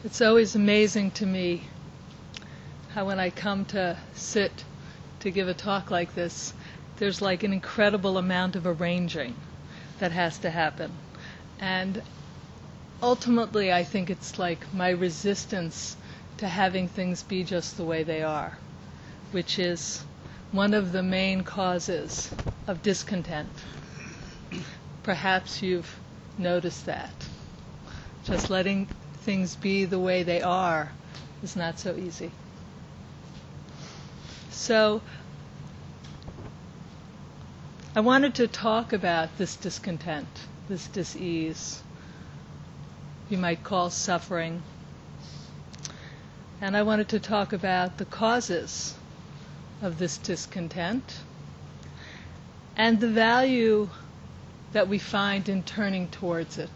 It's always amazing to me how when I come to sit to give a talk like this, there's like an incredible amount of arranging that has to happen. And ultimately, I think it's like my resistance to having things be just the way they are, which is one of the main causes of discontent. Perhaps you've noticed that. Just letting things be the way they are is not so easy. So I wanted to talk about this discontent, this dis-ease, you might call suffering. And I wanted to talk about the causes of this discontent and the value that we find in turning towards it.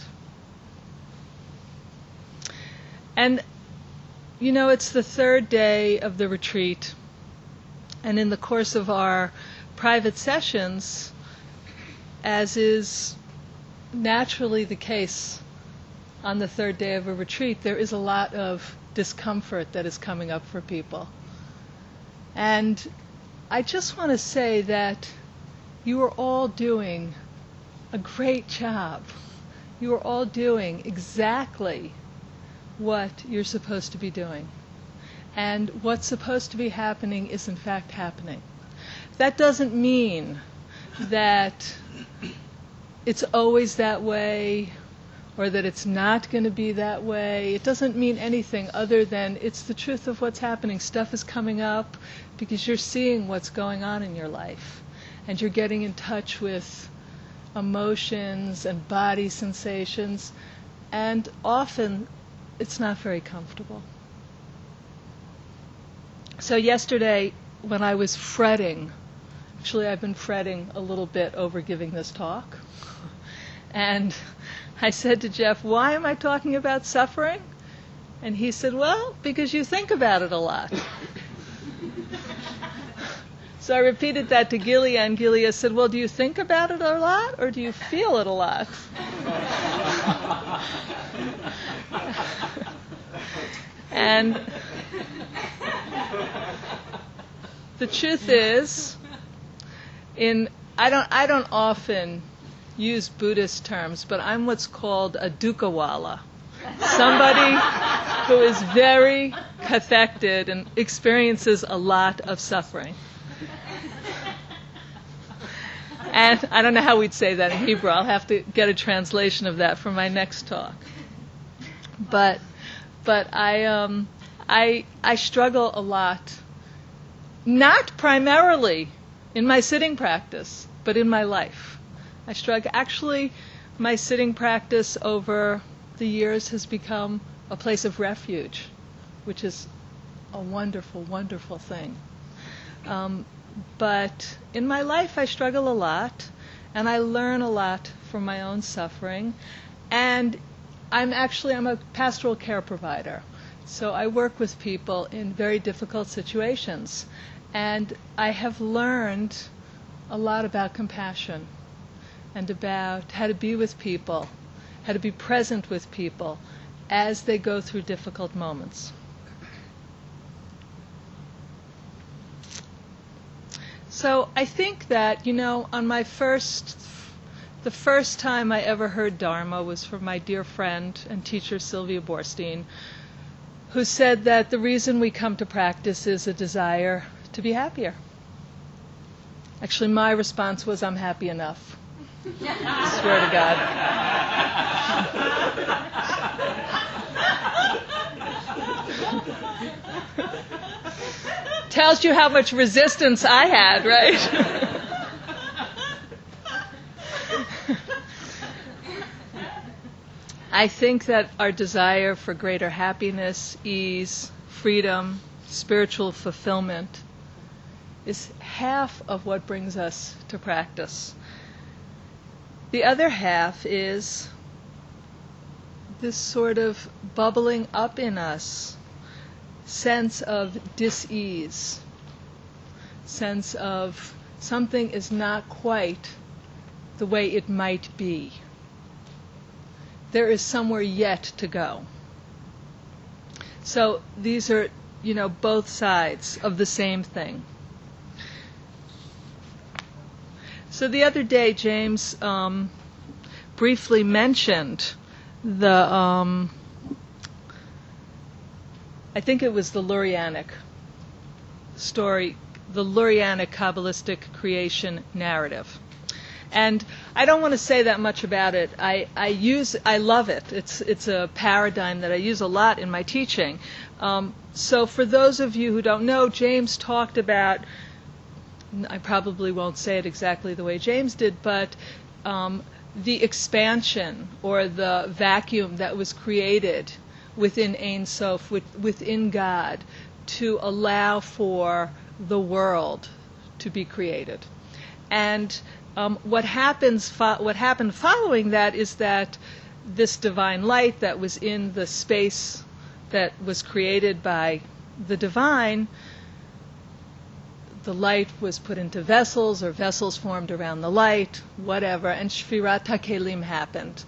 And, you know, it's the third day of the retreat, and in the course of our private sessions, as is naturally the case on the third day of a retreat, there is a lot of discomfort that is coming up for people. And I just want to say that you are all doing a great job. You are all doing exactly what you're supposed to be doing. And what's supposed to be happening is in fact happening. That doesn't mean that it's always that way or that it's not going to be that way. It doesn't mean anything other than it's the truth of what's happening. Stuff is coming up because you're seeing what's going on in your life. And you're getting in touch with emotions and body sensations. And often it's not very comfortable. So yesterday when I was fretting, actually I've been fretting a little bit over giving this talk. And I said to Jeff, why am I talking about suffering? And he said, well, because you think about it a lot. So I repeated that to Gilia, and Gilia said, well, do you think about it a lot, or do you feel it a lot? And the truth is, I don't often use Buddhist terms, but I'm what's called a dukkhavala, somebody who is very cathected and experiences a lot of suffering. And I don't know how we'd say that in Hebrew. I'll have to get a translation of that for my next talk. But I struggle a lot, not primarily in my sitting practice, but in my life. I struggle. Actually, my sitting practice over the years has become a place of refuge, which is a wonderful, wonderful thing. But in my life, I struggle a lot, and I learn a lot from my own suffering. And I'm a pastoral care provider. So I work with people in very difficult situations. And I have learned a lot about compassion and about how to be with people, how to be present with people as they go through difficult moments. So I think that, on the first time I ever heard Dharma was from my dear friend and teacher Sylvia Boorstein, who said that the reason we come to practice is a desire to be happier. Actually, my response was, I'm happy enough. I swear to God. Tells you how much resistance I had, right? I think that our desire for greater happiness, ease, freedom, spiritual fulfillment is half of what brings us to practice. The other half is this sort of bubbling up in us sense of dis-ease, sense of something is not quite the way it might be. There is somewhere yet to go. So these are, both sides of the same thing. So the other day, James briefly mentioned the, I think it was the Lurianic story, the Lurianic Kabbalistic creation narrative. And I don't want to say that much about it. I love it. It's a paradigm that I use a lot in my teaching. So for those of you who don't know, James talked about, I probably won't say it exactly the way James did, but the expansion or the vacuum that was created within Ein Sof, within God, to allow for the world to be created. And what happened following that is that this divine light that was in the space that was created by the divine, the light was put into vessels, or vessels formed around the light, whatever, and Shvirat HaKelim happened.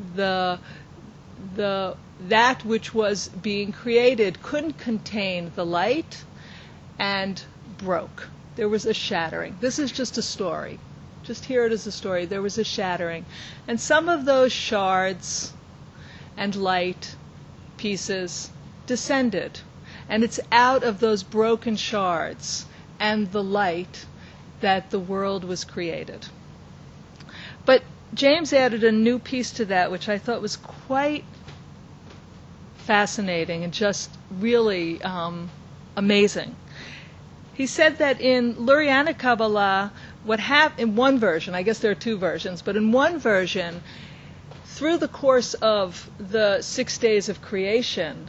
That which was being created couldn't contain the light and broke. There was a shattering. This is just a story. Just hear it as a story. There was a shattering. And some of those shards and light pieces descended. And it's out of those broken shards and the light that the world was created. But James added a new piece to that, which I thought was quite fascinating and just really amazing. He said that in Lurianic Kabbalah, in one version, I guess there are two versions, but in one version, through the course of the 6 days of creation,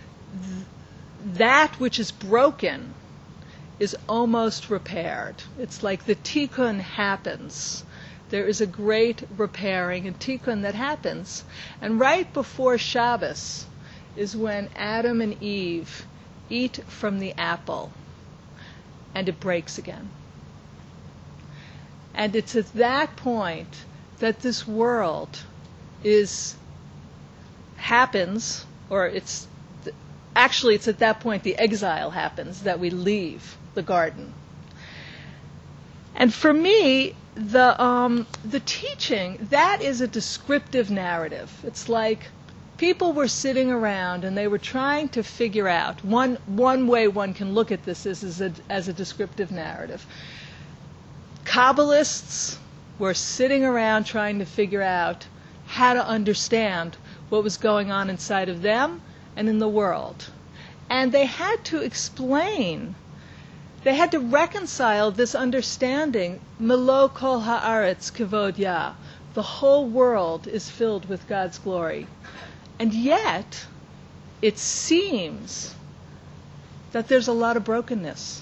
that which is broken is almost repaired. It's like the tikkun happens. There is a great repairing and tikkun that happens. And right before Shabbos is when Adam and Eve eat from the apple, and it breaks again. And it's at that point that this world happens, or it's at that point the exile happens, that we leave the garden. And for me, the teaching, that is a descriptive narrative. It's like people were sitting around and they were trying to figure out, one way one can look at this is as a descriptive narrative. Kabbalists were sitting around trying to figure out how to understand what was going on inside of them and in the world. And they had to explain, they had to reconcile this understanding, Melo kol haaretz kavod Yah, the whole world is filled with God's glory. And yet, it seems that there's a lot of brokenness.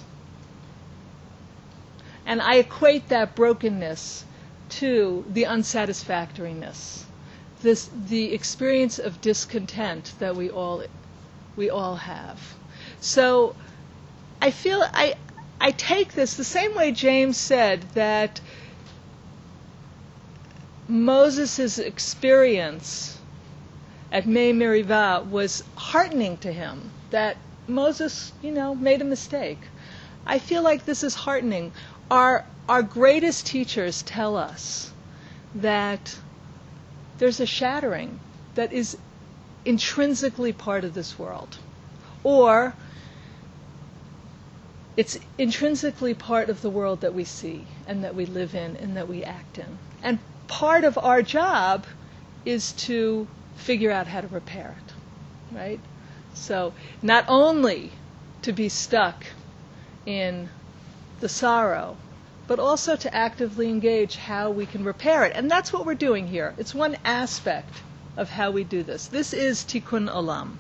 And I equate that brokenness to the unsatisfactoriness, the experience of discontent that we all have. So I feel I take this the same way James said that Moses' experience at Mei Merivah was heartening to him, that Moses, made a mistake. I feel like this is heartening. Our greatest teachers tell us that there's a shattering that is intrinsically part of this world, or it's intrinsically part of the world that we see and that we live in and that we act in. And part of our job is to figure out how to repair it, right? So not only to be stuck in the sorrow, but also to actively engage how we can repair it. And that's what we're doing here. It's one aspect of how we do this. This is Tikkun Olam.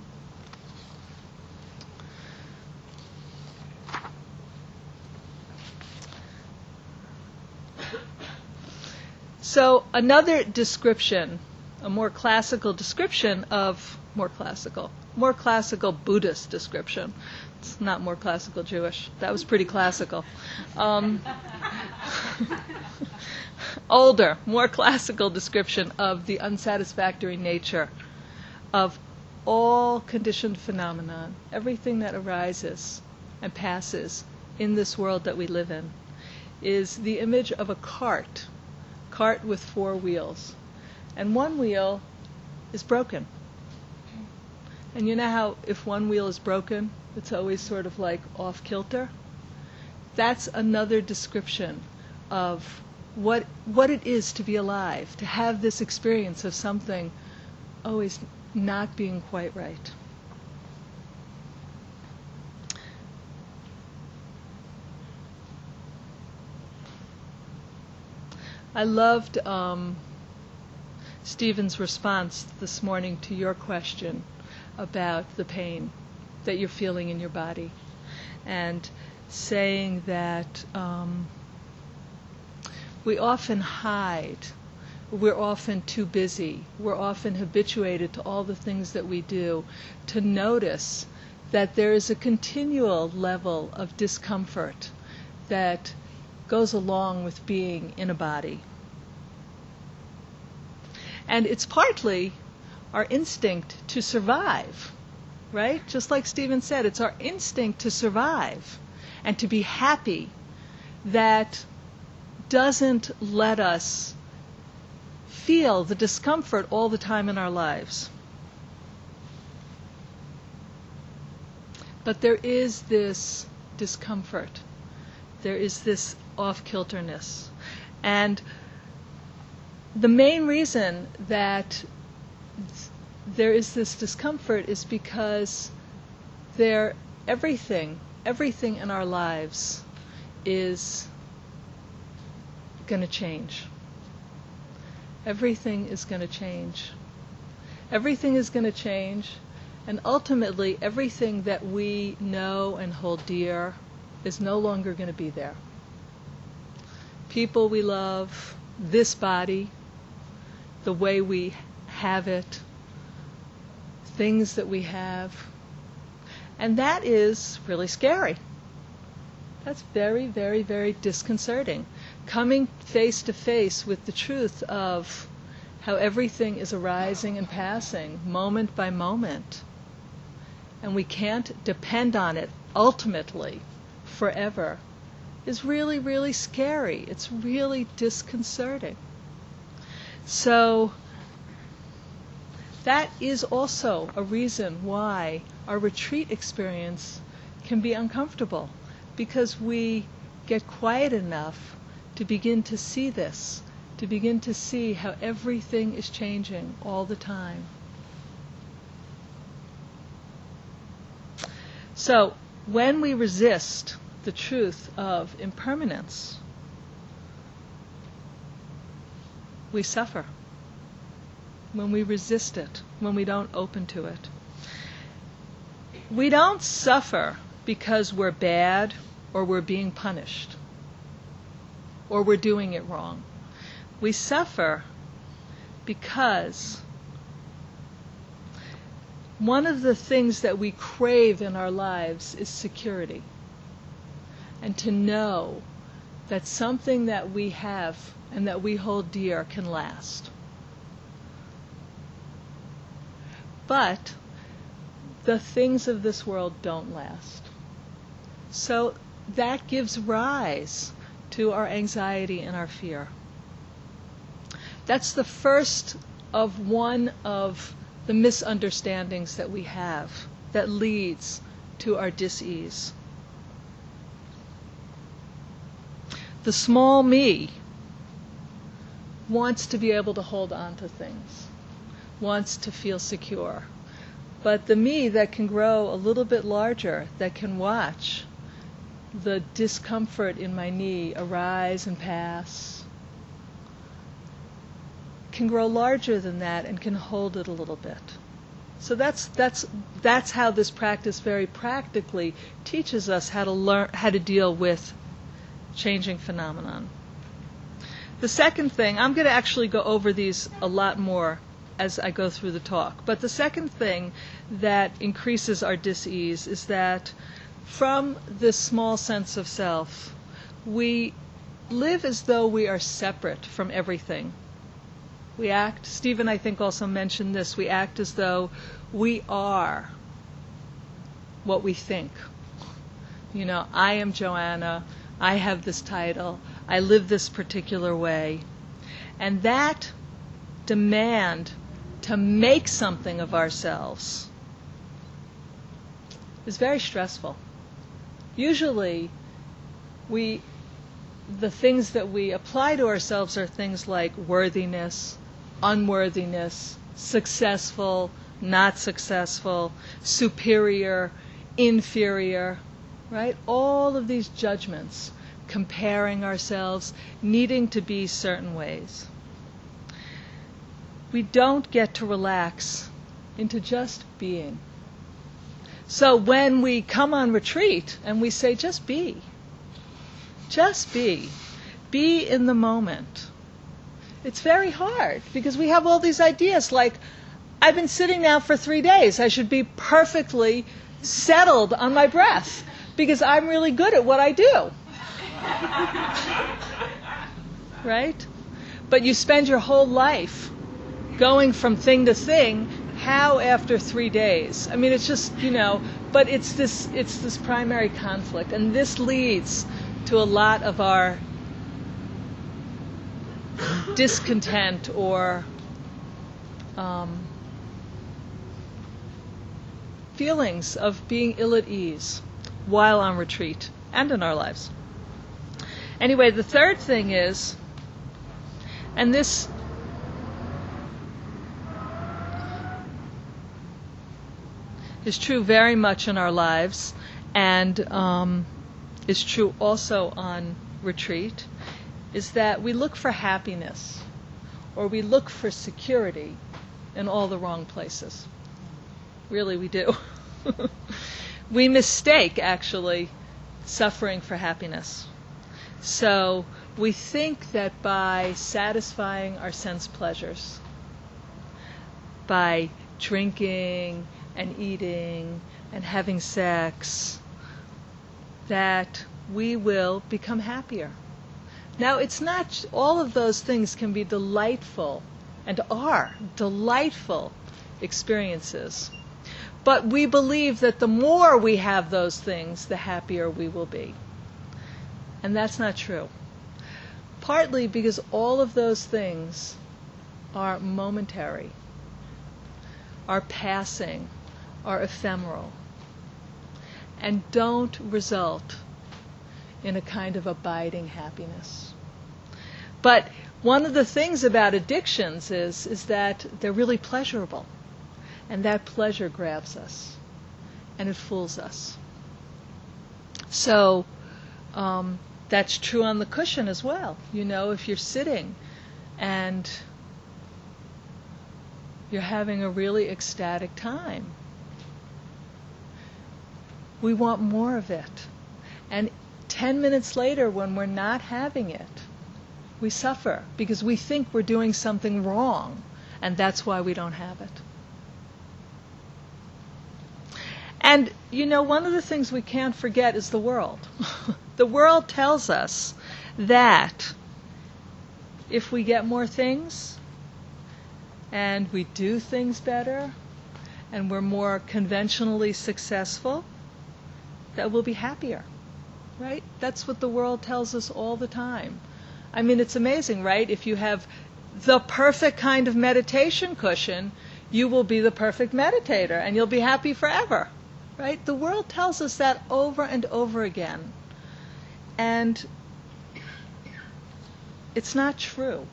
So another description, a more classical Buddhist description. It's not more classical Jewish. That was pretty classical. Older, more classical description of the unsatisfactory nature of all conditioned phenomenon, everything that arises and passes in this world that we live in, is the image of a cart with 4 wheels. And one wheel is broken. And you know how if one wheel is broken, it's always sort of like off kilter? That's another description of what it is to be alive, to have this experience of something always not being quite right. I loved Stephen's response this morning to your question about the pain that you're feeling in your body, and saying that we often hide. We're often too busy. We're often habituated to all the things that we do to notice that there is a continual level of discomfort that goes along with being in a body. And it's partly our instinct to survive, right? Just like Stephen said, it's our instinct to survive and to be happy that doesn't let us feel the discomfort all the time in our lives. But there is this discomfort. There is this off-kilterness. And the main reason that there is this discomfort is because everything in our lives is going to change. Everything is going to change. Everything is going to change, and ultimately everything that we know and hold dear is no longer going to be there. People we love, this body, the way we have it, things that we have. And that is really scary. That's very, very, very disconcerting. Coming face to face with the truth of how everything is arising and passing, moment by moment. And we can't depend on it ultimately, forever, is really, really scary. It's really disconcerting. So that is also a reason why our retreat experience can be uncomfortable, because we get quiet enough to begin to see this, to begin to see how everything is changing all the time. So when we resist the truth of impermanence, we suffer. When we resist it, when we don't open to it. We don't suffer because we're bad or we're being punished or we're doing it wrong. We suffer because one of the things that we crave in our lives is security, and to know that something that we have and that we hold dear can last. But the things of this world don't last. So that gives rise to our anxiety and our fear. That's the first of one of the misunderstandings that we have that leads to our dis-ease. The small me wants to be able to hold on to things, wants to feel secure. But the me that can grow a little bit larger, that can watch the discomfort in my knee arise and pass, can grow larger than that and can hold it a little bit. So that's how this practice very practically teaches us how to learn how to deal with changing phenomenon. The second thing, I'm going to actually go over these a lot more as I go through the talk, but the second thing that increases our dis-ease is that from this small sense of self, we live as though we are separate from everything. We act, Stephen I think also mentioned this, we act as though we are what we think. You know, I am Joanna, I have this title, I live this particular way. And that demand to make something of ourselves is very stressful. Usually, the things that we apply to ourselves are things like worthiness, unworthiness, successful, not successful, superior, inferior, right? All of these judgments, comparing ourselves, needing to be certain ways. We don't get to relax into just being. So when we come on retreat and we say, just be in the moment, it's very hard because we have all these ideas like, I've been sitting now for 3 days, I should be perfectly settled on my breath because I'm really good at what I do. Right? But you spend your whole life going from thing to thing. How after 3 days? I mean, it's just, but it's this primary conflict, and this leads to a lot of our discontent or feelings of being ill at ease while on retreat and in our lives. Anyway, the third thing is, and this is true very much in our lives, and is true also on retreat, is that we look for happiness or we look for security in all the wrong places. Really, we do. We mistake, actually, suffering for happiness. So we think that by satisfying our sense pleasures, by drinking and eating and having sex, that we will become happier. Now, it's not, all of those things can be delightful and are delightful experiences. But we believe that the more we have those things, the happier we will be. And that's not true. Partly because all of those things are momentary, are passing, are ephemeral, and don't result in a kind of abiding happiness. But one of the things about addictions is that they're really pleasurable, and that pleasure grabs us, and it fools us. So that's true on the cushion as well. If you're sitting and you're having a really ecstatic time, we want more of it. And 10 minutes later, when we're not having it, we suffer because we think we're doing something wrong, and that's why we don't have it. And, one of the things we can't forget is the world. The world tells us that if we get more things, and we do things better, and we're more conventionally successful, that we'll be happier, right? That's what the world tells us all the time. I mean, it's amazing, right? If you have the perfect kind of meditation cushion, you will be the perfect meditator, and you'll be happy forever, right? The world tells us that over and over again. And it's not true.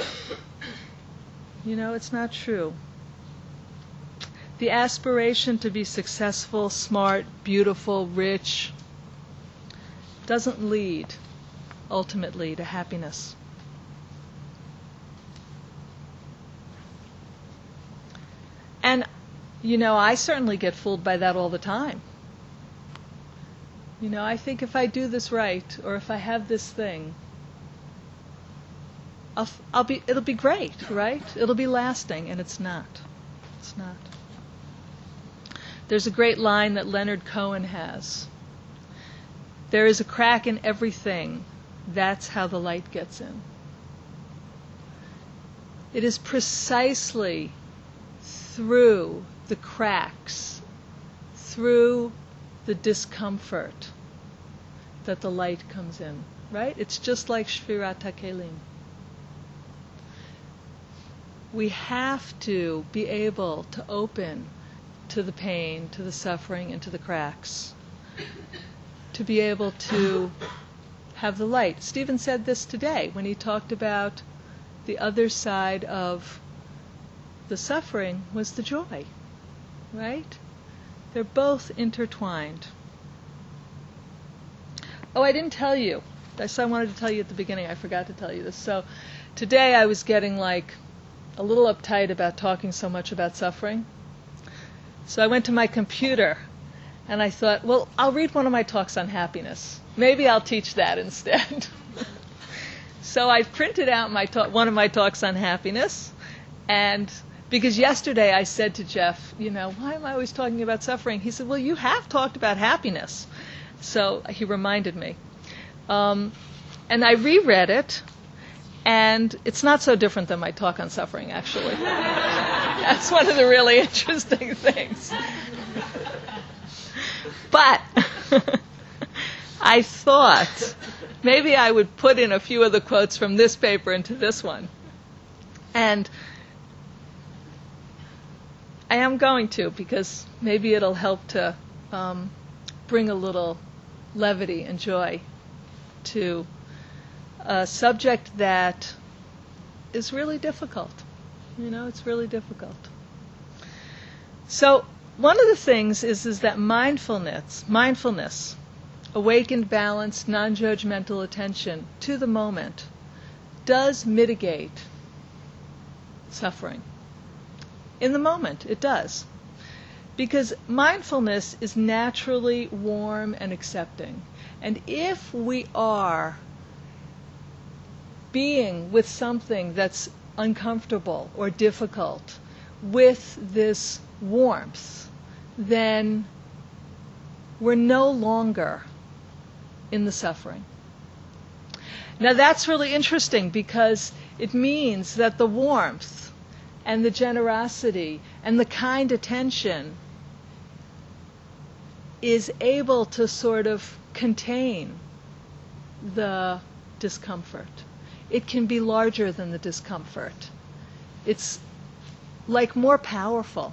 It's not true. The aspiration to be successful, smart, beautiful, rich doesn't lead ultimately to happiness. And, I certainly get fooled by that all the time. I think if I do this right, or if I have this thing, it'll be great, right? It'll be lasting, and it's not. It's not. There's a great line that Leonard Cohen has. There is a crack in everything. That's how the light gets in. It is precisely through the cracks, through the discomfort, that the light comes in, right? It's just like Shvirat HaKelim. We have to be able to open to the pain, to the suffering, and to the cracks, to be able to have the light. Stephen said this today when he talked about the other side of the suffering was the joy, right? They're both intertwined. Oh, I didn't tell you. I wanted to tell you at the beginning. I forgot to tell you this. So today I was getting like a little uptight about talking so much about suffering. So I went to my computer and I thought, well, I'll read one of my talks on happiness. Maybe I'll teach that instead. So I printed out one of my talks on happiness, and because yesterday I said to Jeff, why am I always talking about suffering? He said, well, you have talked about happiness. So he reminded me. And I reread it, and it's not so different than my talk on suffering, actually. That's one of the really interesting things. But I thought maybe I would put in a few of the quotes from this paper into this one. And I am going to, because maybe it'll help to bring a little levity and joy to a subject that is really difficult. It's really difficult. So one of the things is that mindfulness, awakened, balanced, non-judgmental attention to the moment, does mitigate suffering. In the moment, it does. Because mindfulness is naturally warm and accepting. And if we are being with something that's uncomfortable or difficult with this warmth, then we're no longer in the suffering. Now that's really interesting because it means that the warmth and the generosity and the kind attention is able to sort of contain the discomfort. It can be larger than the discomfort. It's like more powerful.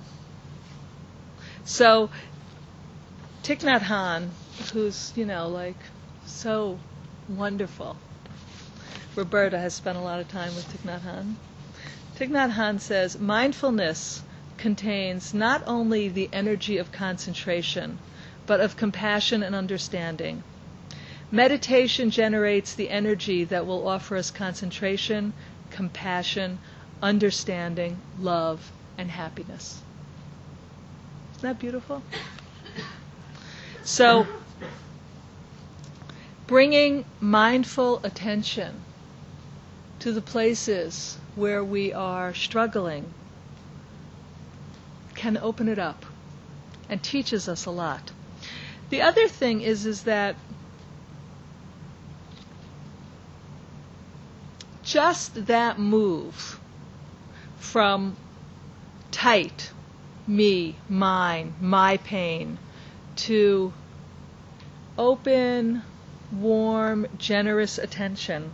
So Thich Nhat Hanh, who's, so wonderful. Roberta has spent a lot of time with Thich Nhat Hanh. Thich Nhat Hanh says, mindfulness contains not only the energy of concentration, but of compassion and understanding. Meditation generates the energy that will offer us concentration, compassion, understanding, love, and happiness. Isn't that beautiful? So, bringing mindful attention to the places where we are struggling can open it up and teaches us a lot. The other thing is that just that move from tight, me, mine, my pain, to open, warm, generous attention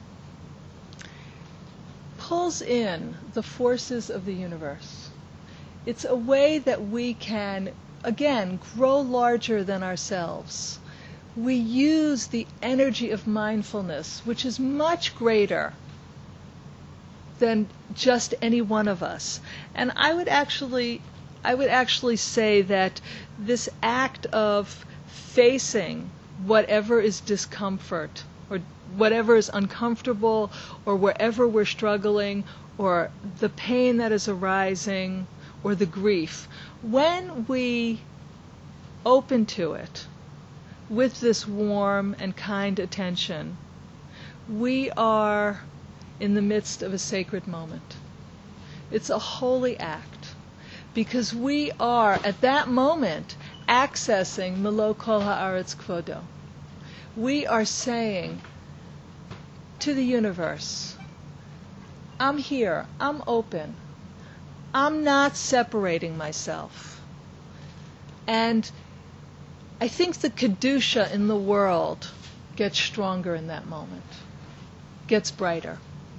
pulls in the forces of the universe. It's a way that we can, again, grow larger than ourselves. We use the energy of mindfulness, which is much greater than just any one of us. And I would actually say that this act of facing whatever is discomfort or whatever is uncomfortable or wherever we're struggling or the pain that is arising or the grief, when we open to it with this warm and kind attention, we are in the midst of a sacred moment. It's a holy act because we are at that moment accessing Melo Kol Haaretz Kvodo. We are saying to the universe, I'm here. I'm open. I'm not separating myself. And I think the Kedusha in the world gets stronger in that moment, gets brighter.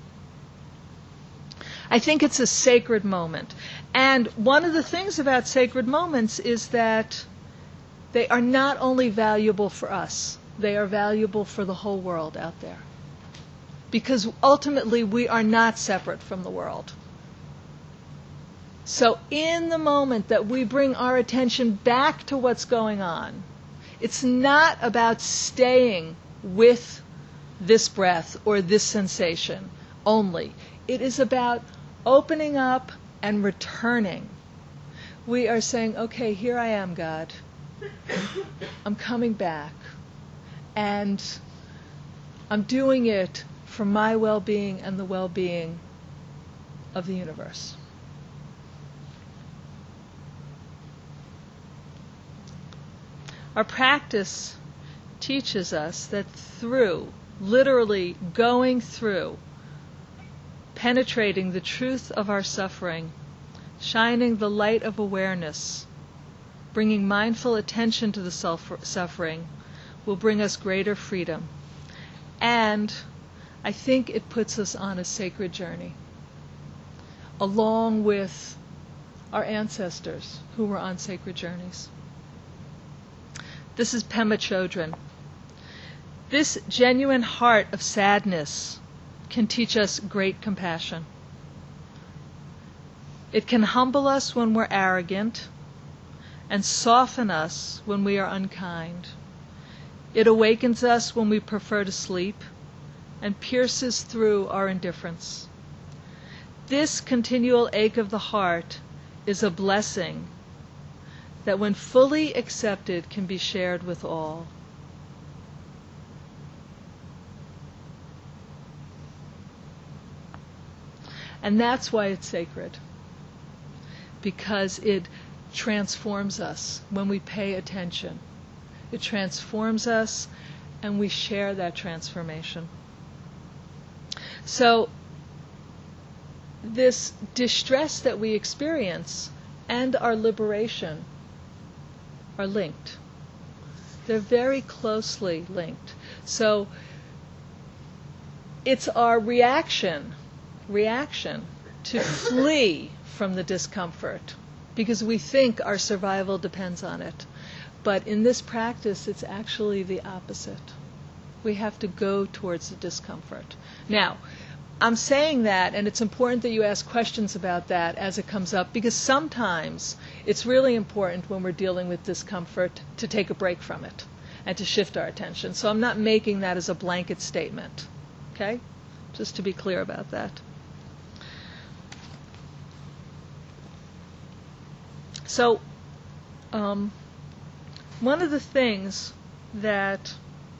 I think it's a sacred moment. And one of the things about sacred moments is that they are not only valuable for us, they are valuable for the whole world out there. Because ultimately we are not separate from the world. So in the moment that we bring our attention back to what's going on, it's not about staying with this breath or this sensation only. It is about opening up and returning. We are saying, okay, here I am, God. I'm coming back. And I'm doing it for my well-being and the well-being of the universe. Our practice teaches us that through, literally going through, penetrating the truth of our suffering, shining the light of awareness, bringing mindful attention to the suffering, will bring us greater freedom. And I think it puts us on a sacred journey, along with our ancestors who were on sacred journeys. This is Pema Chodron. This genuine heart of sadness can teach us great compassion. It can humble us when we're arrogant and soften us when we are unkind. It awakens us when we prefer to sleep and pierces through our indifference. This continual ache of the heart is a blessing that when fully accepted can be shared with all. And that's why it's sacred, because it transforms us when we pay attention. It transforms us and we share that transformation. So this distress that we experience and our liberation are linked. They're very closely linked. So it's our reaction to flee from the discomfort because we think our survival depends on it. But in this practice, it's actually the opposite. We have to go towards the discomfort. Now, I'm saying that, and it's important that you ask questions about that as it comes up, because sometimes it's really important when we're dealing with discomfort to take a break from it and to shift our attention. So I'm not making that as a blanket statement, okay? Just to be clear about that. So, one of the things that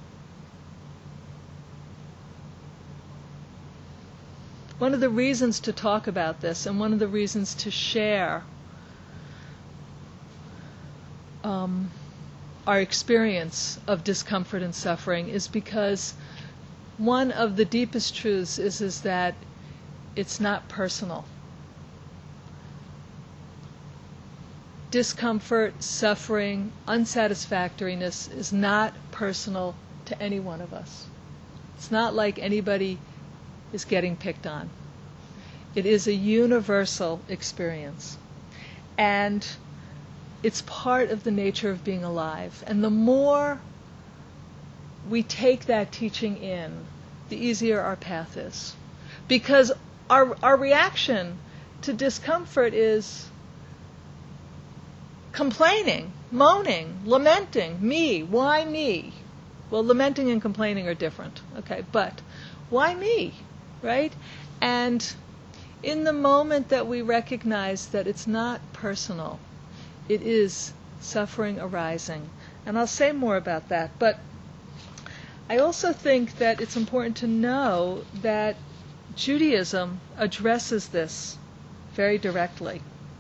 one of the reasons to talk about this and one of the reasons to share our experience of discomfort and suffering is because one of the deepest truths is that it's not personal. Discomfort, suffering, unsatisfactoriness is not personal to any one of us. It's not like anybody is getting picked on. It is a universal experience. And it's part of the nature of being alive. And the more we take that teaching in, the easier our path is. Because our reaction to discomfort is complaining, moaning, lamenting, me, why me? Well, lamenting and complaining are different, okay, but why me, right? And in the moment that we recognize that it's not personal, it is suffering arising. And I'll say more about that, but I also think that it's important to know that Judaism addresses this very directly.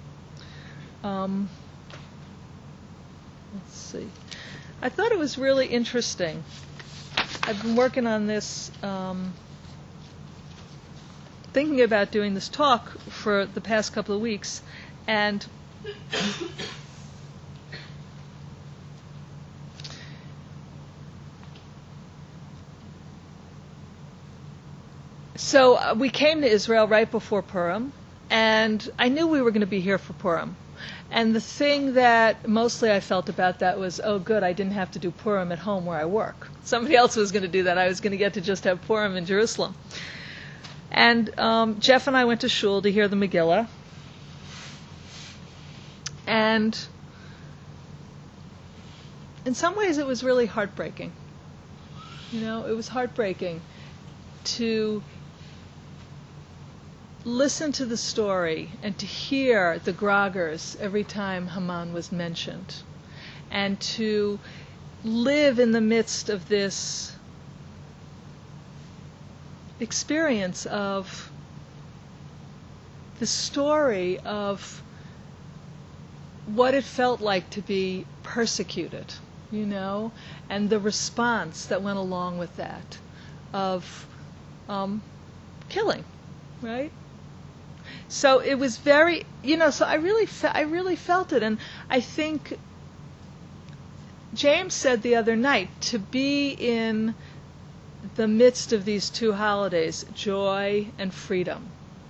Let's see. I thought it was really interesting. I've been working on this thinking about doing this talk for the past couple of weeks, and so we came to Israel right before Purim, and I knew we were going to be here for Purim. And the thing that mostly I felt about that was, oh, good, I didn't have to do Purim at home where I work. Somebody else was going to do that. I was going to get to just have Purim in Jerusalem. And Jeff and I went to shul to hear the Megillah. And in some ways it was really heartbreaking. You know, it was heartbreaking to listen to the story and to hear the Groggers every time Haman was mentioned, and to live in the midst of this experience of the story of what it felt like to be persecuted, you know, and the response that went along with that of killing, right? So it was very, you know, so I really felt it. And I think James said the other night, to be in the midst of these two holidays, joy and freedom,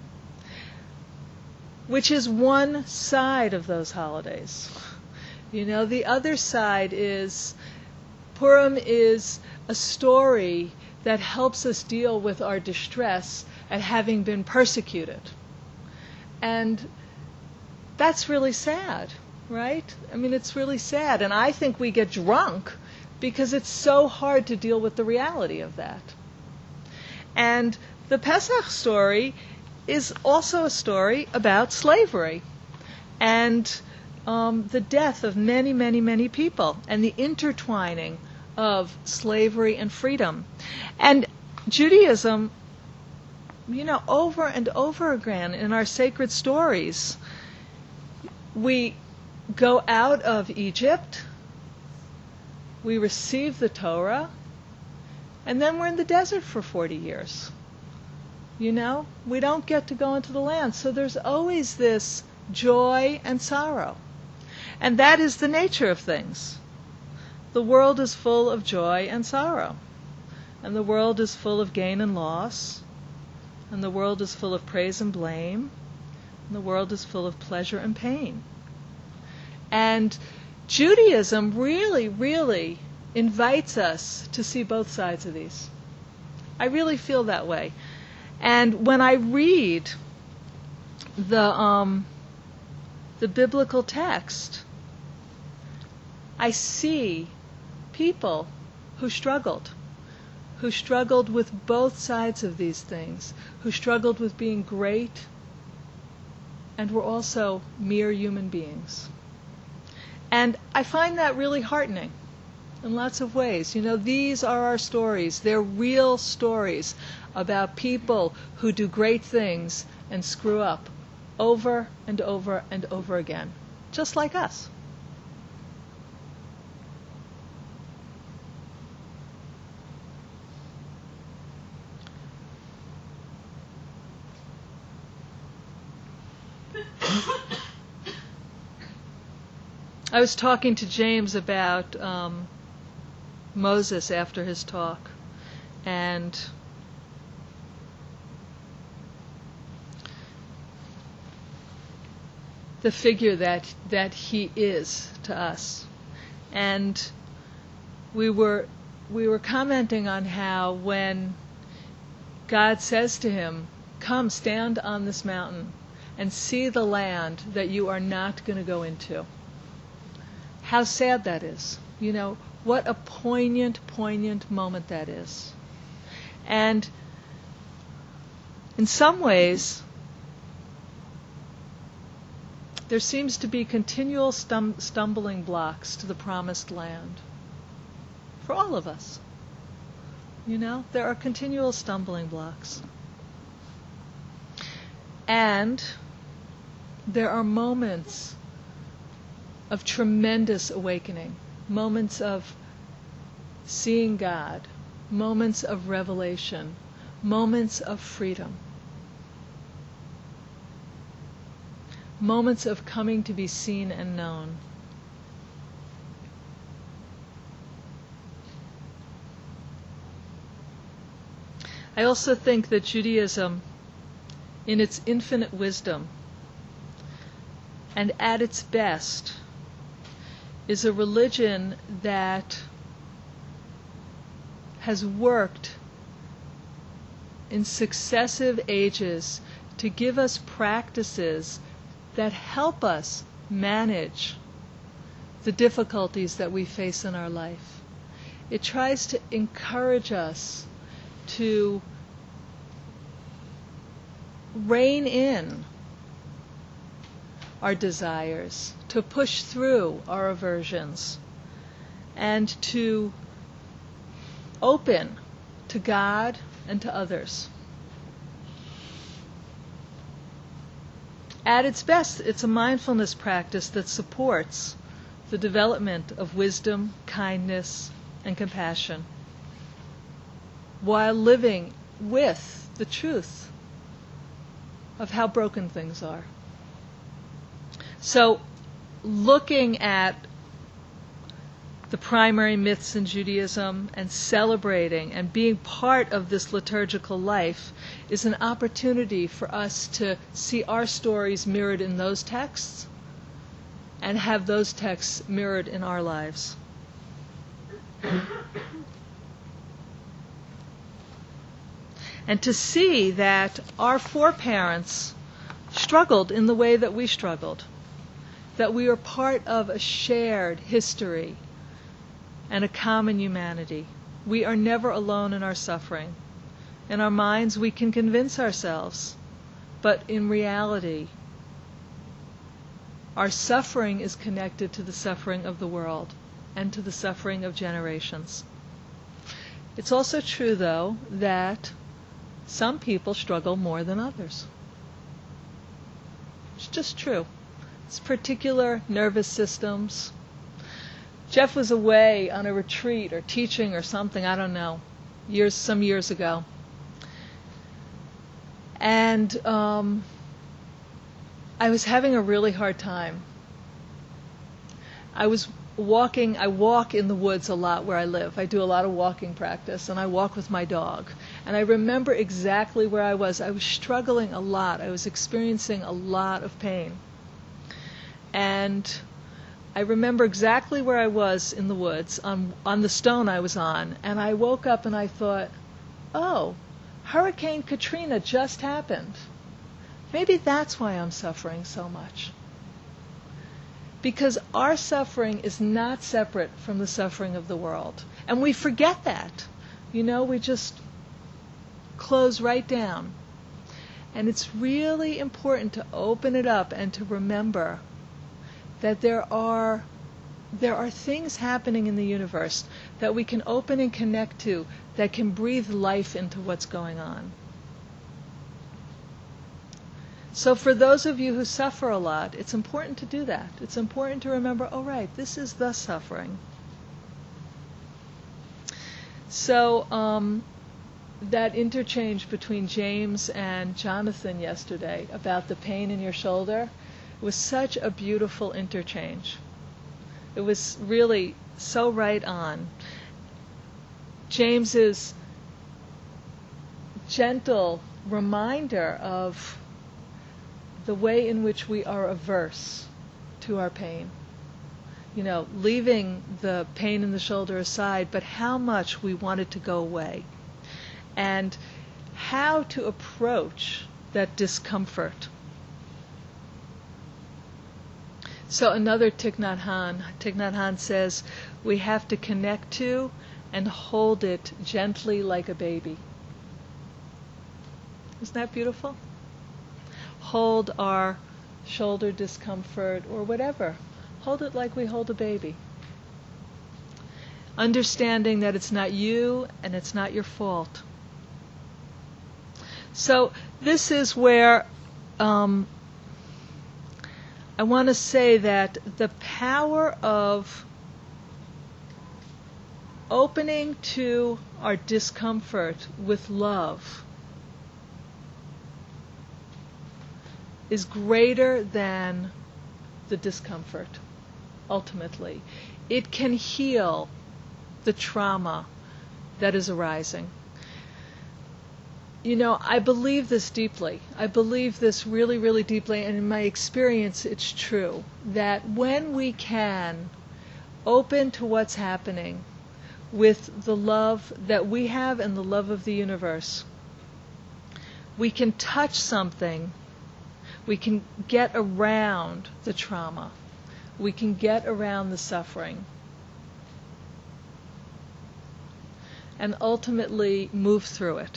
which is one side of those holidays. You know, the other side is, Purim is a story that helps us deal with our distress at having been persecuted. And that's really sad, right? I mean, it's really sad. And I think we get drunk because it's so hard to deal with the reality of that. And the Pesach story is also a story about slavery and the death of many, many, many people, and the intertwining of slavery and freedom. And Judaism, you know, over and over again in our sacred stories, we go out of Egypt, we receive the Torah, and then we're in the desert for 40 years. You know, we don't get to go into the land. So there's always this joy and sorrow. And that is the nature of things. The world is full of joy and sorrow. And the world is full of gain and loss. And the world is full of praise and blame. And the world is full of pleasure and pain. And Judaism really, really invites us to see both sides of these. I really feel that way. And when I read the biblical text, I see people who struggled with both sides of these things, who struggled with being great and were also mere human beings. And I find that really heartening in lots of ways. You know, these are our stories. They're real stories about people who do great things and screw up over and over and over again, just like us. I was talking to James about Moses after his talk, and the figure that he is to us. And we were commenting on how when God says to him, "Come, stand on this mountain and see the land that you are not going to go into," how sad that is. You know, what a poignant moment that is. And in some ways, there seems to be continual stumbling blocks to the promised land for all of us. You know, there are continual stumbling blocks. And there are moments of tremendous awakening, moments of seeing God, moments of revelation, moments of freedom. moments of coming to be seen and known. I also think that Judaism, in its infinite wisdom and at its best, is a religion that has worked in successive ages to give us practices that help us manage the difficulties that we face in our life. It tries to encourage us to rein in our desires, to push through our aversions, and to open to God and to others. At its best, it's a mindfulness practice that supports the development of wisdom, kindness, and compassion, while living with the truth of how broken things are. So, looking at the primary myths in Judaism and celebrating and being part of this liturgical life is an opportunity for us to see our stories mirrored in those texts and have those texts mirrored in our lives. And to see that our foreparents struggled in the way that we struggled, that we are part of a shared history and a common humanity. We are never alone in our suffering. In our minds, we can convince ourselves, but in reality, our suffering is connected to the suffering of the world and to the suffering of generations. It's also true, though, that some people struggle more than others. It's just true. It's particular nervous systems. Jeff was away on a retreat or teaching or something, I don't know, some years ago. And I was having a really hard time. I walk in the woods a lot where I live. I do a lot of walking practice, and I walk with my dog. And I remember exactly where I was. I was struggling a lot. I was experiencing a lot of pain. And I remember exactly where I was in the woods, on the stone I was on. And I woke up and I thought, oh, Hurricane Katrina just happened. Maybe that's why I'm suffering so much. Because our suffering is not separate from the suffering of the world. And we forget that. We just close right down. And it's really important to open it up and to remember that there are things happening in the universe that we can open and connect to that can breathe life into what's going on. So for those of you who suffer a lot, it's important to do that. It's important to remember, oh right, this is the suffering. So that interchange between James and Jonathan yesterday about the pain in your shoulder was such a beautiful interchange. It was really so right on. James's gentle reminder of the way in which we are averse to our pain. Leaving the pain in the shoulder aside, but how much we want it to go away. And how to approach that discomfort. So another Thich Nhat Hanh says, we have to connect to and hold it gently like a baby. Isn't that beautiful? Hold our shoulder discomfort or whatever. Hold it like we hold a baby. Understanding that it's not you and it's not your fault. So this is where I want to say that the power of opening to our discomfort with love is greater than the discomfort, ultimately. It can heal the trauma that is arising. You know, I believe this deeply. I believe this really, really deeply, and in my experience, it's true, that when we can open to what's happening with the love that we have and the love of the universe, we can touch something. We can get around the trauma. We can get around the suffering. And ultimately move through it.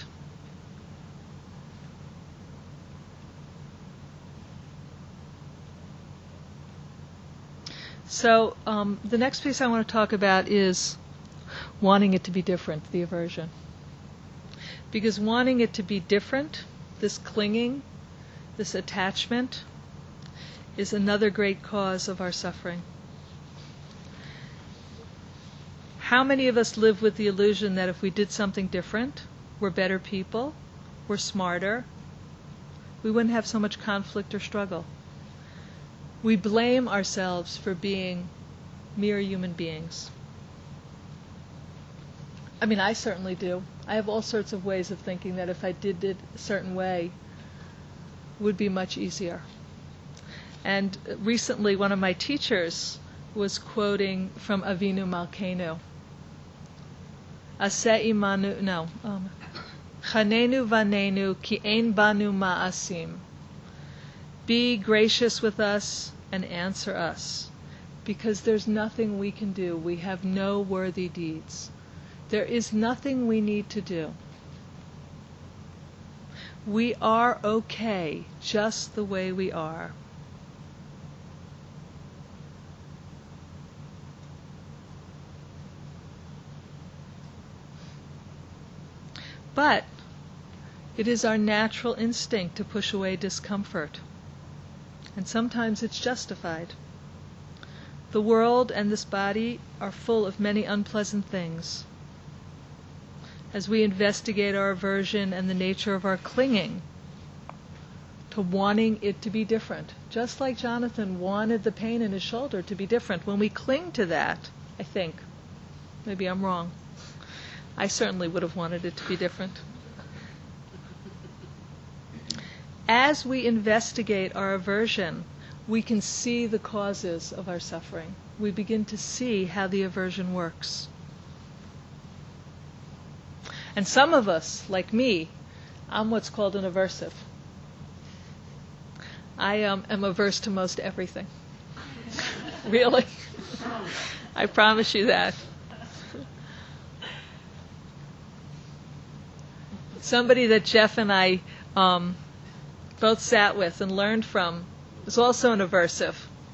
So the next piece I want to talk about is wanting it to be different, the aversion. Because wanting it to be different, this clinging, this attachment, is another great cause of our suffering. How many of us live with the illusion that if we did something different, we're better people, we're smarter, we wouldn't have so much conflict or struggle? We blame ourselves for being mere human beings. I mean, I certainly do. I have all sorts of ways of thinking that if I did it a certain way, it would be much easier. And recently, one of my teachers was quoting from Avinu Malkeinu. Aseh imanu, Chanenu vanenu ki ein banu ma'asim. Be gracious with us and answer us, because there's nothing we can do. We have no worthy deeds. There is nothing we need to do. We are okay just the way we are. But it is our natural instinct to push away discomfort. And sometimes it's justified. The world and this body are full of many unpleasant things. As we investigate our aversion and the nature of our clinging to wanting it to be different, just like Jonathan wanted the pain in his shoulder to be different, when we cling to that, I think, maybe I'm wrong, I certainly would have wanted it to be different. As we investigate our aversion, we can see the causes of our suffering. We begin to see how the aversion works. And some of us, like me, I'm what's called an aversive. I am averse to most everything. Really. I promise you that. Somebody that Jeff and I both sat with and learned from is also an aversive.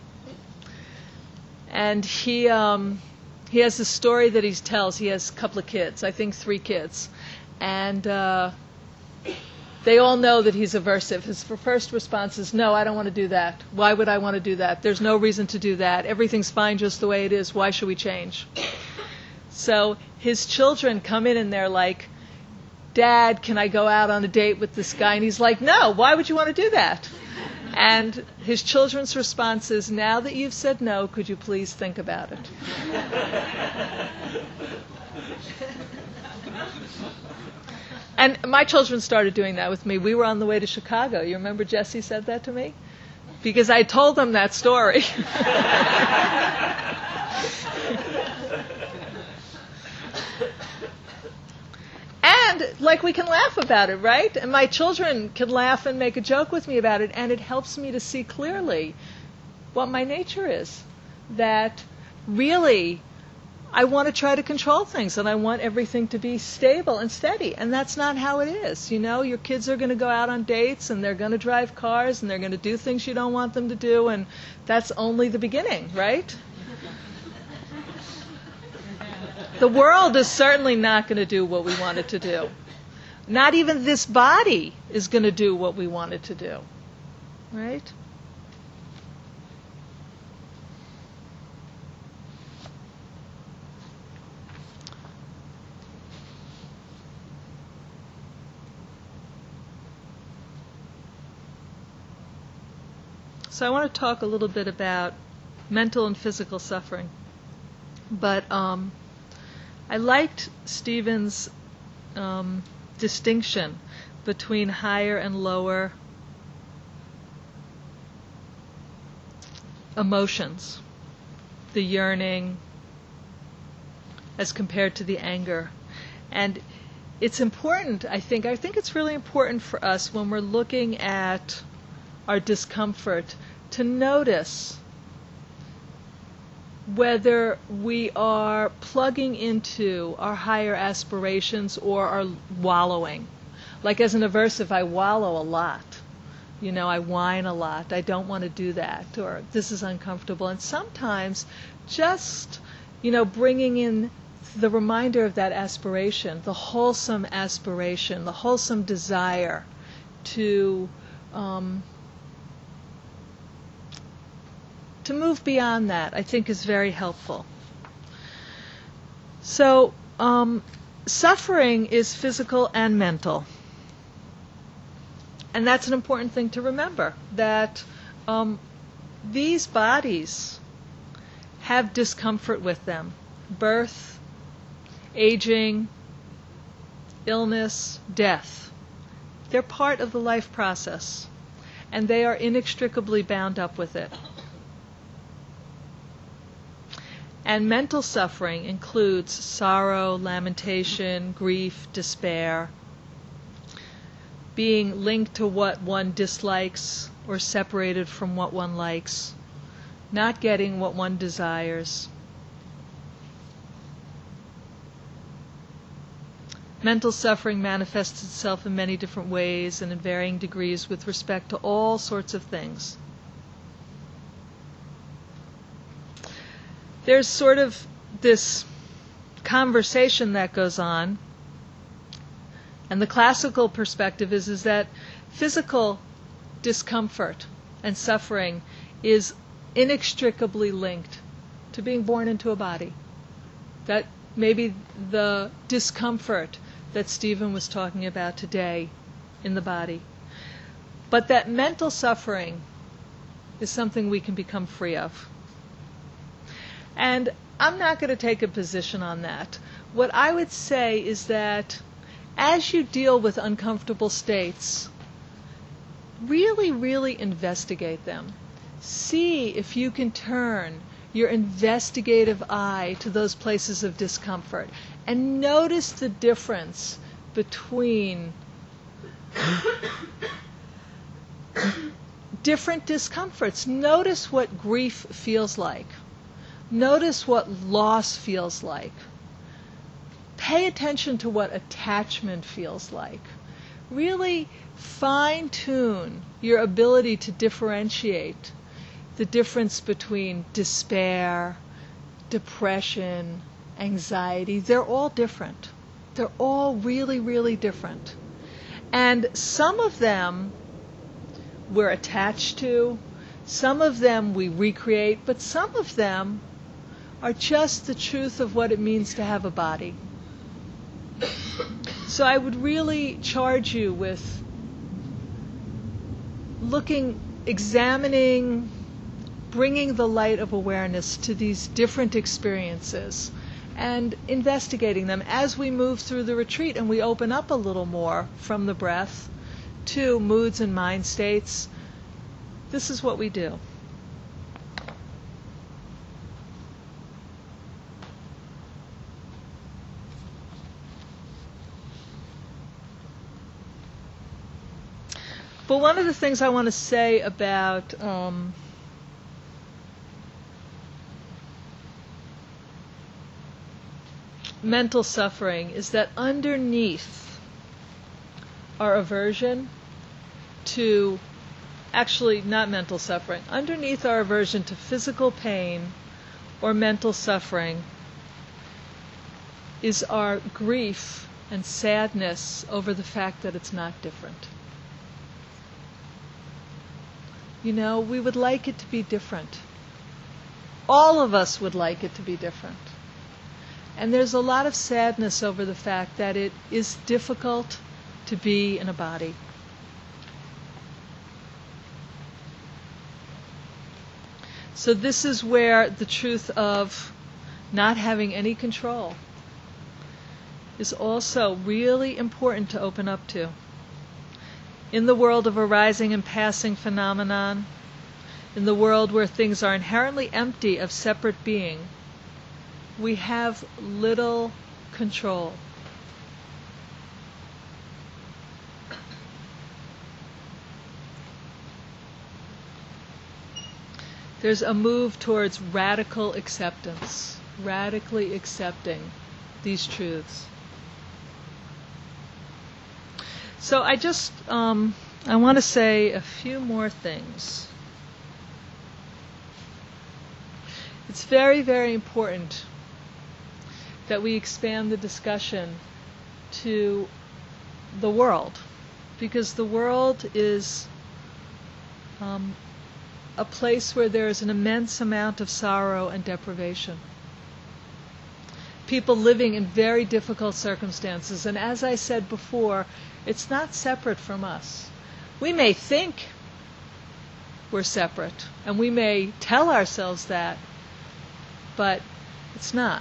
And he has a story that he tells. He has a couple of kids, I think 3 kids. And they all know that he's aversive. His first response is, no, I don't want to do that. Why would I want to do that? There's no reason to do that. Everything's fine just the way it is. Why should we change? So his children come in and they're like, Dad, can I go out on a date with this guy? And he's like, no, why would you want to do that? And his children's response is, now that you've said no, could you please think about it? And my children started doing that with me. We were on the way to Chicago. You remember Jesse said that to me? Because I told them that story. And, like, we can laugh about it, right? And my children can laugh and make a joke with me about it, and it helps me to see clearly what my nature is. That really, I want to try to control things, and I want everything to be stable and steady. And that's not how it is. You know, your kids are going to go out on dates, and they're going to drive cars, and they're going to do things you don't want them to do, and that's only the beginning, right? The world is certainly not going to do what we want it to do. Not even this body is going to do what we want it to do. Right? So I want to talk a little bit about mental and physical suffering. But I liked Stephen's distinction between higher and lower emotions, the yearning as compared to the anger. And it's important, I think it's really important for us when we're looking at our discomfort to notice whether we are plugging into our higher aspirations or are wallowing. Like as an aversive, I wallow a lot. I whine a lot. I don't want to do that, or this is uncomfortable. And sometimes just, bringing in the reminder of that aspiration, the wholesome aspiration, the wholesome desire to move beyond that, I think is very helpful. So, suffering is physical and mental. And that's an important thing to remember, that these bodies have discomfort with them. Birth, aging, illness, death. They're part of the life process, and they are inextricably bound up with it. And mental suffering includes sorrow, lamentation, grief, despair, being linked to what one dislikes or separated from what one likes, not getting what one desires. Mental suffering manifests itself in many different ways and in varying degrees with respect to all sorts of things. There's sort of this conversation that goes on, and the classical perspective is that physical discomfort and suffering is inextricably linked to being born into a body. That maybe the discomfort that Stephen was talking about today in the body. But that mental suffering is something we can become free of. And I'm not going to take a position on that. What I would say is that as you deal with uncomfortable states, really, really investigate them. See if you can turn your investigative eye to those places of discomfort and notice the difference between different discomforts. Notice what grief feels like. Notice what loss feels like. Pay attention to what attachment feels like. Really fine-tune your ability to differentiate the difference between despair, depression, anxiety. They're all different. They're all really, really different. And some of them we're attached to, some of them we recreate, but some of them are just the truth of what it means to have a body. So I would really charge you with examining, bringing the light of awareness to these different experiences and investigating them as we move through the retreat and we open up a little more from the breath to moods and mind states. This is what we do. But one of the things I want to say about mental suffering is that underneath our aversion to, actually not mental suffering, underneath our aversion to physical pain or mental suffering is our grief and sadness over the fact that it's not different. We would like it to be different. All of us would like it to be different. And there's a lot of sadness over the fact that it is difficult to be in a body. So this is where the truth of not having any control is also really important to open up to. In the world of arising and passing phenomenon, in the world where things are inherently empty of separate being, we have little control. There's a move towards radical acceptance, radically accepting these truths. So I want to say a few more things. It's very, very important that we expand the discussion to the world, because the world is a place where there is an immense amount of sorrow and deprivation. People living in very difficult circumstances, and as I said before, it's not separate from us. We may think we're separate, and we may tell ourselves that, but it's not.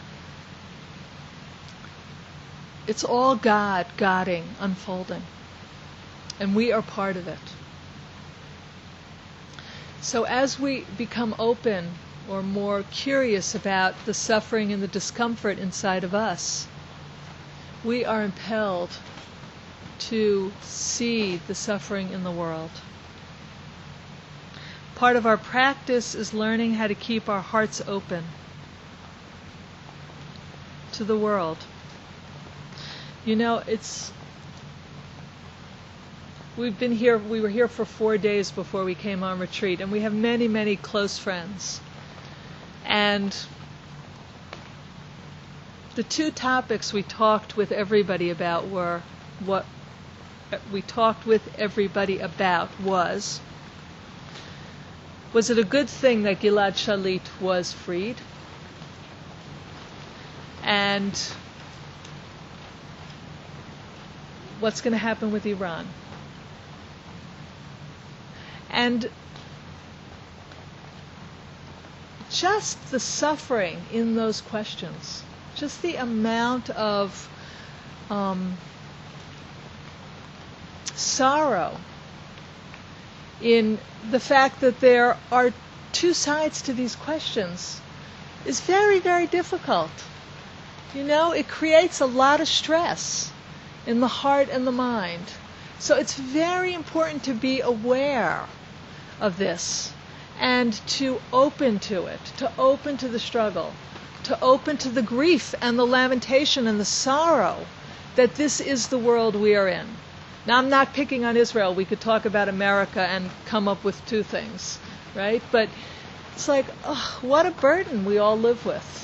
It's all God, Godding, unfolding, and we are part of it. So as we become open or more curious about the suffering and the discomfort inside of us, we are impelled to see the suffering in the world. Part of our practice is learning how to keep our hearts open to the world. You know, we were here for 4 days before we came on retreat, and we have many, many close friends. And the two topics we talked with everybody about was, was it a good thing that Gilad Shalit was freed? And what's going to happen with Iran? And just the suffering in those questions, just the amount of sorrow in the fact that there are two sides to these questions is very, very difficult. You know, it creates a lot of stress in the heart and the mind. So it's very important to be aware of this and to open to it, to open to the struggle, to open to the grief and the lamentation and the sorrow that this is the world we are in. Now, I'm not picking on Israel. We could talk about America and come up with two things, right? But it's like, oh, what a burden we all live with.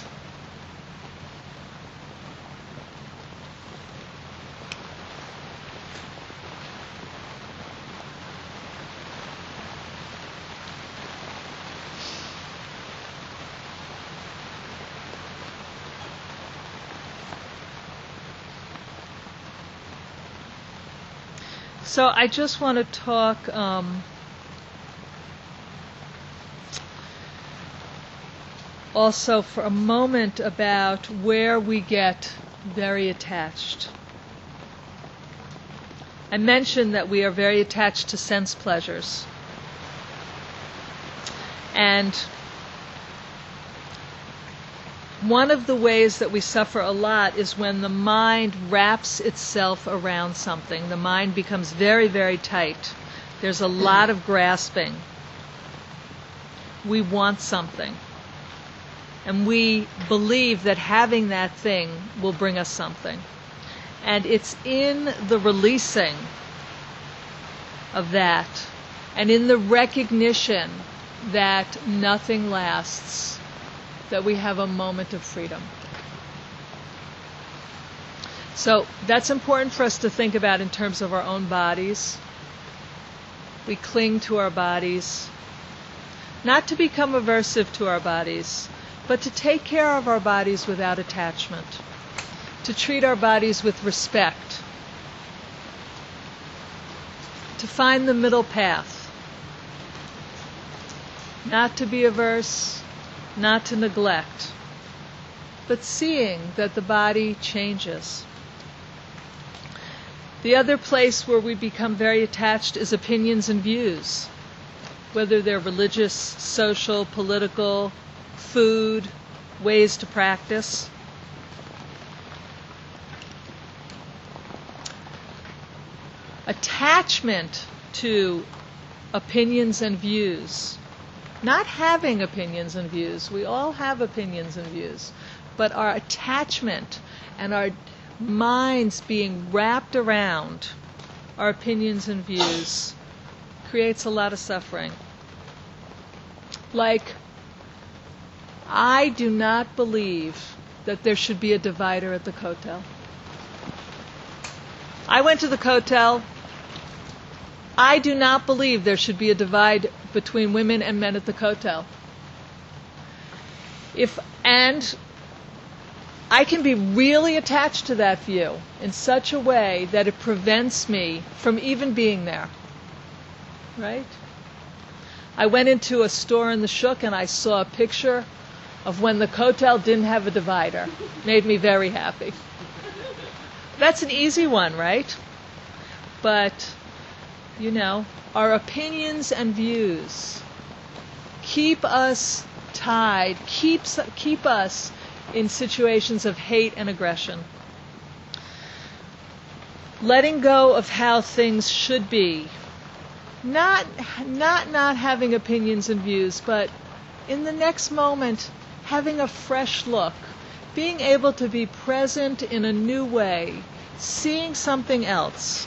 So I just want to talk also for a moment about where we get very attached. I mentioned that we are very attached to sense pleasures. And one of the ways that we suffer a lot is when the mind wraps itself around something. The mind becomes very, very tight. There's a lot of grasping. We want something. And we believe that having that thing will bring us something. And it's in the releasing of that and in the recognition that nothing lasts that we have a moment of freedom. So that's important for us to think about in terms of our own bodies. We cling to our bodies, not to become aversive to our bodies, but to take care of our bodies without attachment, to treat our bodies with respect, to find the middle path. not to be averse, not to neglect, but seeing that the body changes. The other place where we become very attached is opinions and views, whether they're religious, social, political, food, ways to practice. Attachment to opinions and views, not having opinions and views. We all have opinions and views, but our attachment and our minds being wrapped around our opinions and views creates a lot of suffering. Like, I do not believe that there should be a divider at the Kotel. I went to the Kotel. I do not believe there should be a divide between women and men at the Kotel. And I can be really attached to that view in such a way that it prevents me from even being there. Right? I went into a store in the Shuk and I saw a picture of when the Kotel didn't have a divider. Made me very happy. That's an easy one, right? But, you know, our opinions and views keep us tied, keep us in situations of hate and aggression. Letting go of how things should be. Not having opinions and views, but in the next moment, having a fresh look. Being able to be present in a new way. Seeing something else.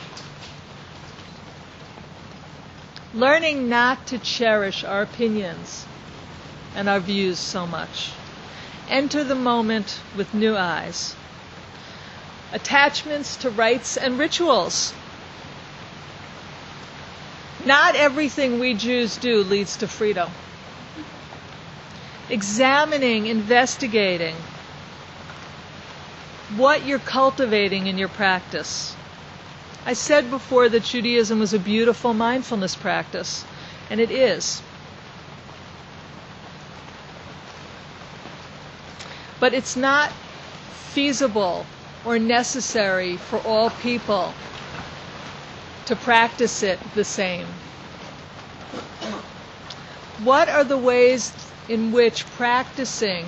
Learning not to cherish our opinions and our views so much. Enter the moment with new eyes. Attachments to rites and rituals. Not everything we Jews do leads to freedom. Examining, investigating what you're cultivating in your practice. I said before that Judaism was a beautiful mindfulness practice, and it is. But it's not feasible or necessary for all people to practice it the same. What are the ways in which practicing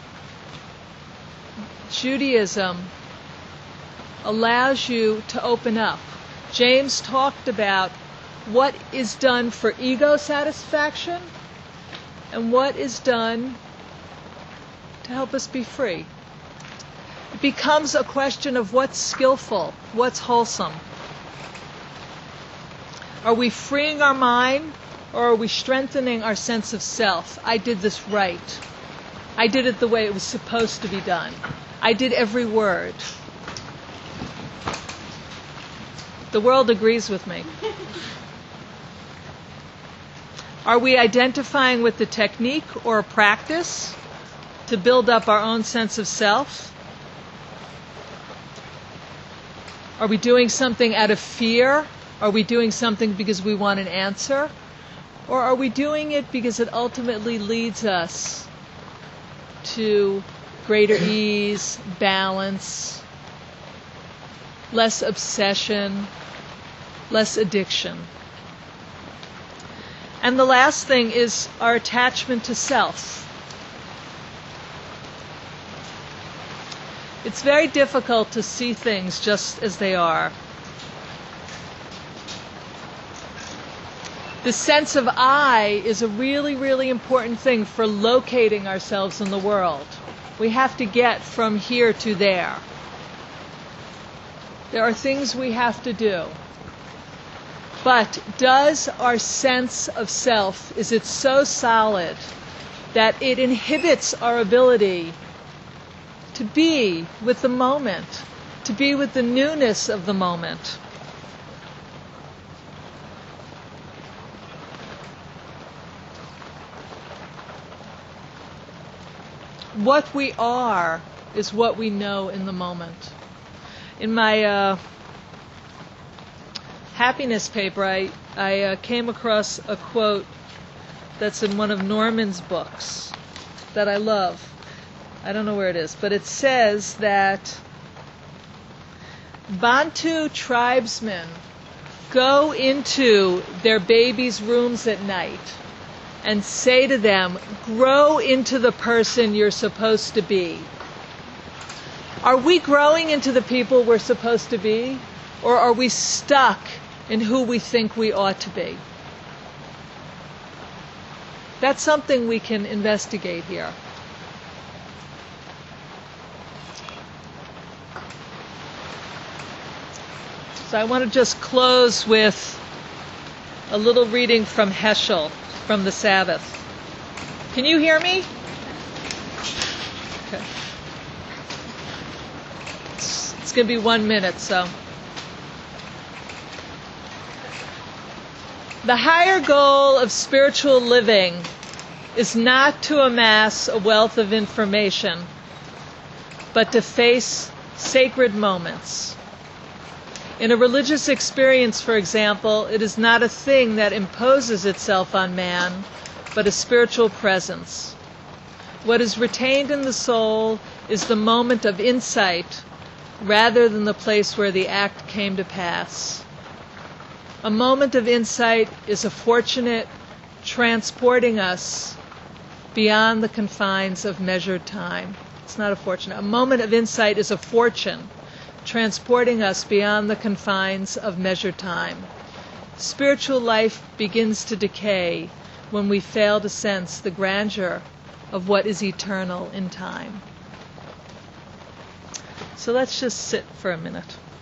Judaism allows you to open up? James talked about what is done for ego satisfaction and what is done to help us be free. It becomes a question of what's skillful, what's wholesome. Are we freeing our mind, or are we strengthening our sense of self? I did this right. I did it the way it was supposed to be done. I did every word. The world agrees with me. Are we identifying with the technique or a practice to build up our own sense of self? Are we doing something out of fear? Are we doing something because we want an answer? Or are we doing it because it ultimately leads us to greater ease, balance, less obsession, less addiction? And the last thing is our attachment to self. It's very difficult to see things just as they are. The sense of I is a really, really important thing for locating ourselves in the world. We have to get from here to there. There are things we have to do. But does our sense of self, is it so solid that it inhibits our ability to be with the moment, to be with the newness of the moment? What we are is what we know in the moment. In my happiness paper, I came across a quote that's in one of Norman's books that I love. I don't know where it is, but it says that Bantu tribesmen go into their babies' rooms at night and say to them, grow into the person you're supposed to be. Are we growing into the people we're supposed to be, or are we stuck in who we think we ought to be? That's something we can investigate here. So I want to just close with a little reading from Heschel from the Sabbath. Can you hear me? Okay. It's going to be 1 minute, so. The higher goal of spiritual living is not to amass a wealth of information, but to face sacred moments. In a religious experience, for example, it is not a thing that imposes itself on man, but a spiritual presence. What is retained in the soul is the moment of insight rather than the place where the act came to pass. A moment of insight is a fortunate transporting us beyond the confines of measured time. It's not a fortunate. A moment of insight is a fortune transporting us beyond the confines of measured time. Spiritual life begins to decay when we fail to sense the grandeur of what is eternal in time. So let's just sit for a minute.